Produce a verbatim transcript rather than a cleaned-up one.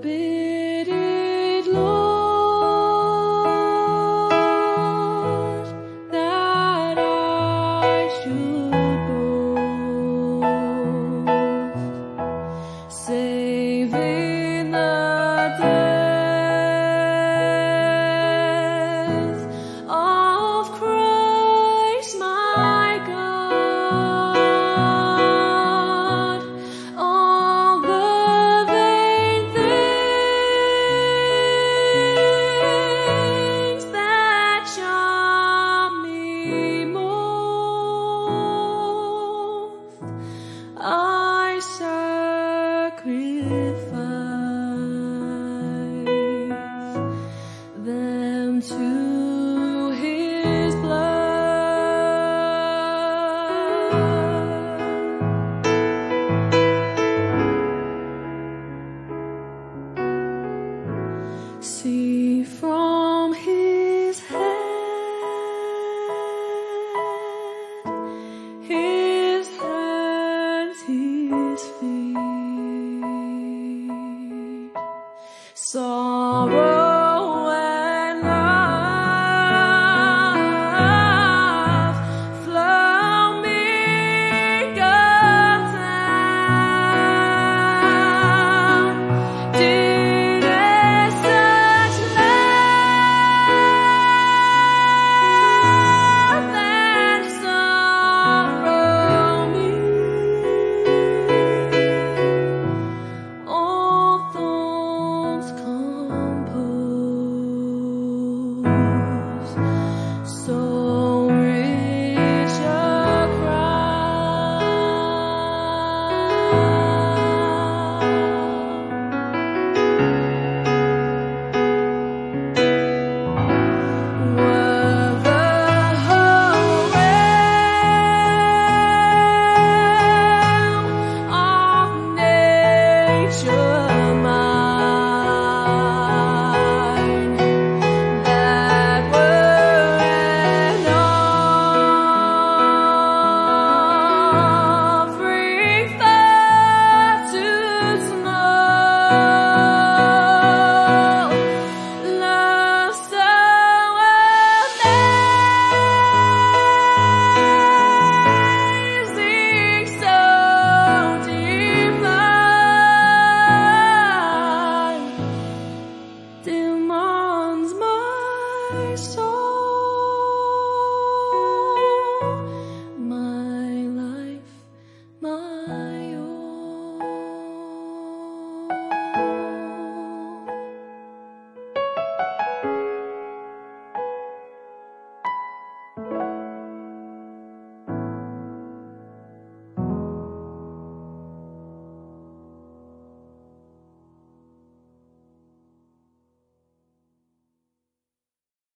forbid it, Lord, that I should boast, save in the death of Christ my God. All the vain things that charm me most, I sacrifice them to His blood. See from His head, His hands, His feet, sorrow and love flow mingled down. Did such love and sorrow meet, all thorns compose, so rich a crown. Were the whole realm of nature